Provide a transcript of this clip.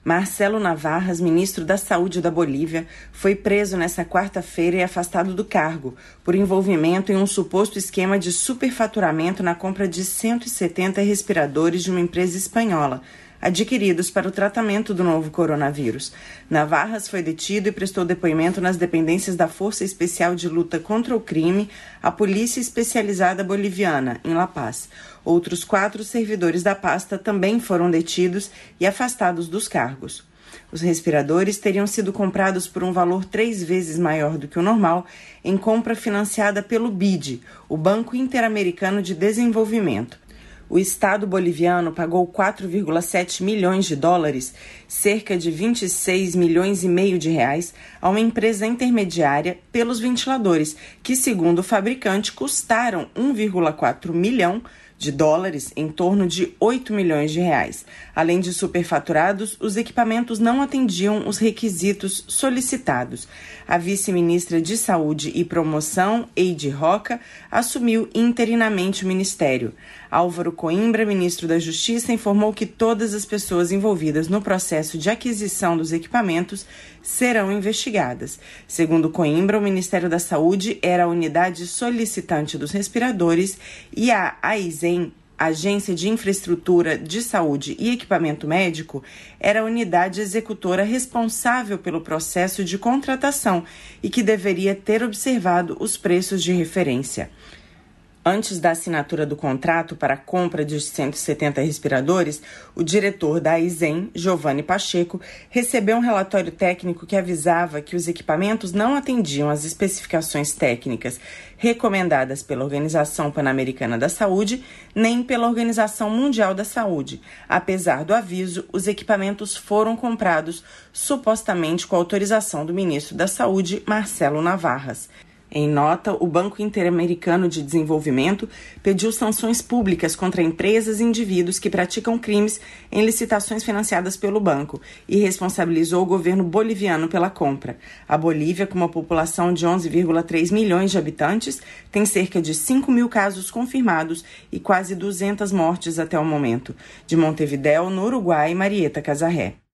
Marcelo Navarras, ministro da Saúde da Bolívia, foi preso nesta quarta-feira e afastado do cargo por envolvimento em um suposto esquema de superfaturamento na compra de 170 respiradores de uma empresa espanhola, adquiridos para o tratamento do novo coronavírus. Navarras foi detido e prestou depoimento nas dependências da Força Especial de Luta contra o Crime, a Polícia Especializada Boliviana, em La Paz. Outros 4 servidores da pasta também foram detidos e afastados dos cargos. Os respiradores teriam sido comprados por um valor 3 vezes maior do que o normal em compra financiada pelo BID, o Banco Interamericano de Desenvolvimento. O Estado boliviano pagou 4,7 milhões de dólares, cerca de 26 milhões e meio de reais, a uma empresa intermediária pelos ventiladores, que, segundo o fabricante, custaram 1,4 milhão de dólares, em torno de 8 milhões de reais. Além de superfaturados, os equipamentos não atendiam os requisitos solicitados. A vice-ministra de Saúde e Promoção, Heidi Roca, assumiu interinamente o ministério. Álvaro Coimbra, ministro da Justiça, informou que todas as pessoas envolvidas no processo de aquisição dos equipamentos serão investigadas. Segundo Coimbra, o Ministério da Saúde era a unidade solicitante dos respiradores e a AISEM, Agência de Infraestrutura de Saúde e Equipamento Médico, era a unidade executora responsável pelo processo de contratação e que deveria ter observado os preços de referência. Antes da assinatura do contrato para a compra de 170 respiradores, o diretor da AISEM, Giovanni Pacheco, recebeu um relatório técnico que avisava que os equipamentos não atendiam às especificações técnicas recomendadas pela Organização Pan-Americana da Saúde, nem pela Organização Mundial da Saúde. Apesar do aviso, os equipamentos foram comprados supostamente com autorização do ministro da Saúde, Marcelo Navarras. Em nota, o Banco Interamericano de Desenvolvimento pediu sanções públicas contra empresas e indivíduos que praticam crimes em licitações financiadas pelo banco e responsabilizou o governo boliviano pela compra. A Bolívia, com uma população de 11,3 milhões de habitantes, tem cerca de 5 mil casos confirmados e quase 200 mortes até o momento. De Montevidéu, no Uruguai, Marieta Casarré.